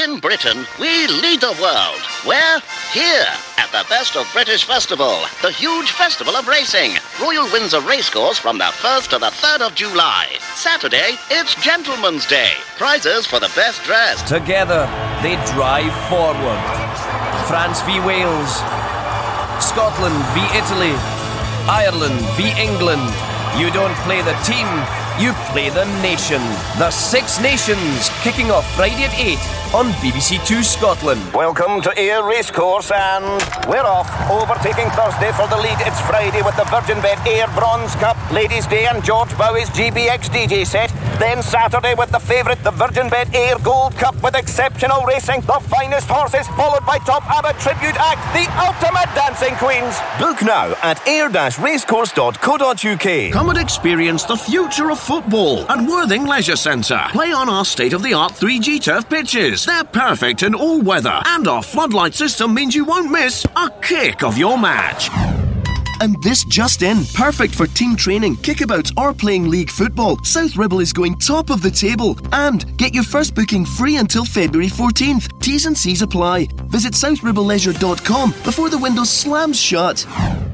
In Britain, we lead the world. We're here at the Best of British Festival, the huge festival of racing. Royal Windsor Racecourse from the 1st to the 3rd of July. Saturday, it's Gentleman's Day. Prizes for the best dressed. Together, they drive forward. France v Wales. Scotland v Italy. Ireland v England. You don't play the team, you play the nation. The Six Nations, kicking off Friday at 8 on BBC Two Scotland. Welcome to Ayr Racecourse, and we're off. Overtaking Thursday for the lead. It's Friday with the Virgin Bet Ayr Bronze Cup, Ladies' Day and George Bowie's GBX DJ set. Then Saturday with the favourite, the Virgin Bet Ayr Gold Cup with exceptional racing, the finest horses, followed by Top Abbott Tribute Act, the ultimate dancing queens. Book now at ayr-racecourse.co.uk. Come and experience the future of football at Worthing Leisure Centre. Play on our state-of-the-art 3G turf pitches. They're perfect in all weather, and our floodlight system means you won't miss a kick of your match. And this just in, perfect for team training, kickabouts or playing league football. South Ribble is going top of the table. And get your first booking free until February 14th. T's and C's apply. Visit southribbleleisure.com before the window slams shut.